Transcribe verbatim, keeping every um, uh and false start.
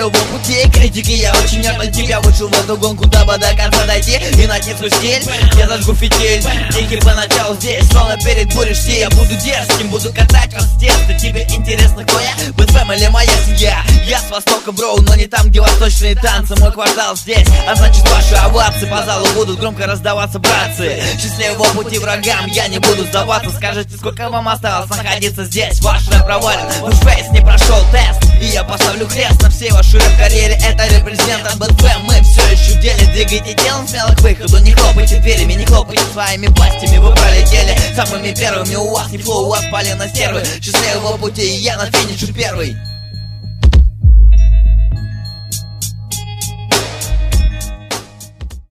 счастливого пути. Критики, я очень нервно тебя вышел в эту гонку, дабы до конца дойти и найти свой стиль. Я зажгу фитиль, тихий поначалу здесь, словно перед бурей все. Я буду дерзким, буду катать вас с теста. Тебе интересно, кто я? Бэтфэм или моя семья? Я с востока, броу, но не там, где восточные танцы. Мой квартал здесь, а значит ваши овации по залу будут громко раздаваться, братцы. Счастливого пути врагам, я не буду сдаваться. Скажите, сколько вам осталось находиться здесь? Ваш рэп провален, ваш фейс не прошел тест. И я поставлю крест на всей вашей рэп-карьере. Это репрезент от Бэтфэм, мы все еще в деле. Двигайте телом смело к выходу, не хлопайте дверями, не хлопайте своими пастями. Вы пролетели самыми первыми, у вас не флоу, у вас полено стервы. Счастливого пути, я на финише первый.